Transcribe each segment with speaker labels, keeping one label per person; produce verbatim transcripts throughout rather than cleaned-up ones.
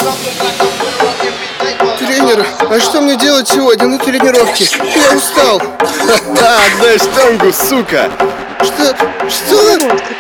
Speaker 1: Тренер, а что мне делать сегодня на тренировке? Я устал.
Speaker 2: Ха-ха, отдай штангу, сука!
Speaker 1: Что? Что?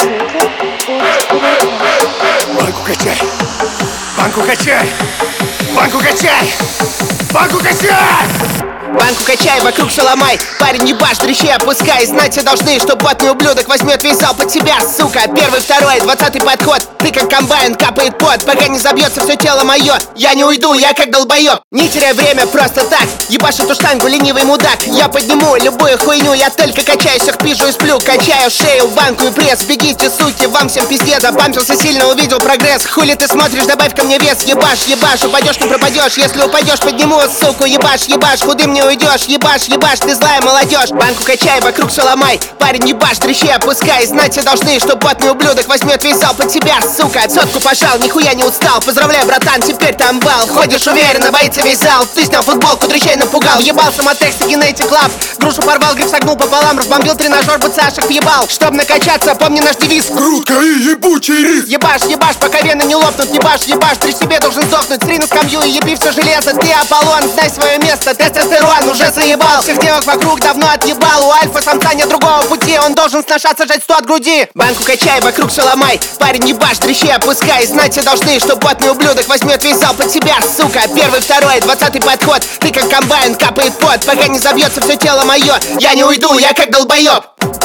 Speaker 2: Банку качай! Банку качай! Банку качай! Банку качай!
Speaker 3: Банку качай, вокруг все ломай. Парень, не башь, дрищи опускай. Знать все должны, что потный ублюдок возьмет весь зал под себя, сука. Первый, второй, двадцатый подход. Ты как комбайн, капает пот, пока не забьется все тело мое. Я не уйду, я как долбоеб. Не теряй время просто так. Ебашь эту штангу, ленивый мудак. Я подниму любую хуйню, я только качаюсь, их пижу и сплю. Качаю шею, банку и пресс. Бегите, суки, вам всем пиздец. Запампился сильно, увидел прогресс. Хули ты смотришь, добавь ко мне вес. Ебашь, ебашь, упадешь, не пропадешь. Если упадешь, подниму, суку, ебашь, ебашь. Худым не уйдешь, ебашь, ебашь, ты злая молодежь. Банку качай, вокруг все ломай. Парень, ебашь, дрищи опускай. Знать все должны, что потный ублюдок возьмет весь зал под себя, сука. Сотку пожал, нихуя не устал. Поздравляю, братан, теперь там бал. Ходишь уверенно, боится весь зал. Ты снял футболку, дрищей напугал. Ебался Мотекс и Генетик Лаб. Грушу порвал, гриф согнул пополам. Разбомбил тренажер, бцашек въебал. Чтоб накачаться, помни наш девиз.
Speaker 2: Грудка и ебучий рис.
Speaker 3: Ебашь, ебашь, пока вены не лопнут. Ебашь, ебашь, ты себе должен сдохнуть. Сри на скамью и еби все железо. Ты Аполлон, знай свое место. Тестостерон уже заебал. Всех девок вокруг давно отъебал. У альфа-самца нет другого пути. Он должен сношаться, жать сто от груди. Банку качай, вокруг все ломай. Парень, ебашь, дрищи опускай. Знать все должны, что потный ублюдок возьмет весь зал под себя, сука. Первый, второй, двадцатый подход. Ты как комбайн, капает пот, пока не забьется все тело мое. Я не уйду, я как долбоеб.